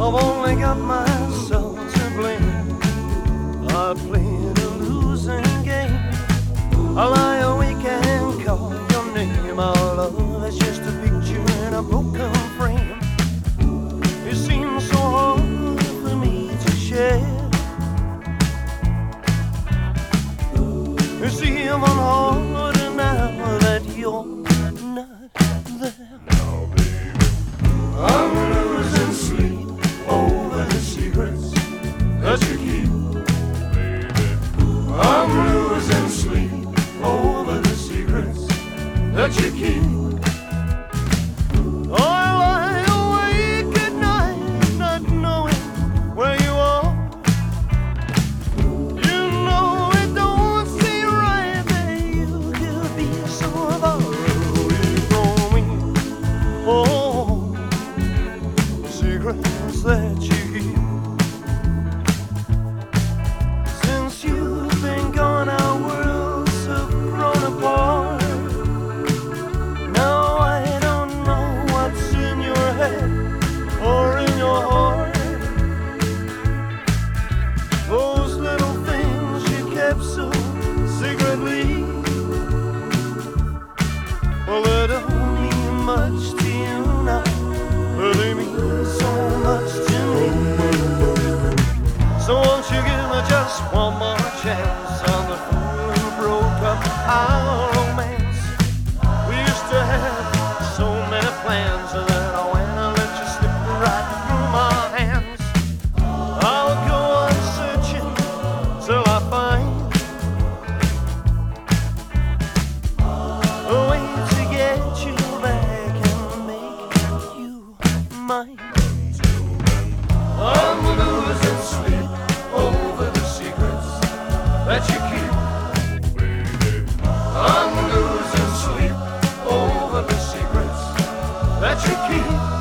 I've only got myself to blame. I played a losing game. I lie awake and call your name. Our love is just a picture in a broken frame. It seems so hard for me to share. It's even harder now that you're not there. Now, baby, I'm losing sleep over the secrets that you keep. baby, I'm losing sleep over the secrets that you keep. I lie awake at night, not knowing where you are. You know it don't seem right that you could be so far away from me. Oh, secrets that you keep. Since you've been gone, our worlds have grown apart. Now I don't know what's in your head or in your heart. Those little things you kept so secretly, well, they don't mean much to you now, but they mean so much to me. So won't you give me just one more chance on the fool who broke up our romance? We used to have so many plans that when I let you slip right through my hands, I'll go on searching till I find a way to get you back and make you mine. I'm losing sleep over the secrets that you keep. baby, I'm losing sleep over the secrets that you keep.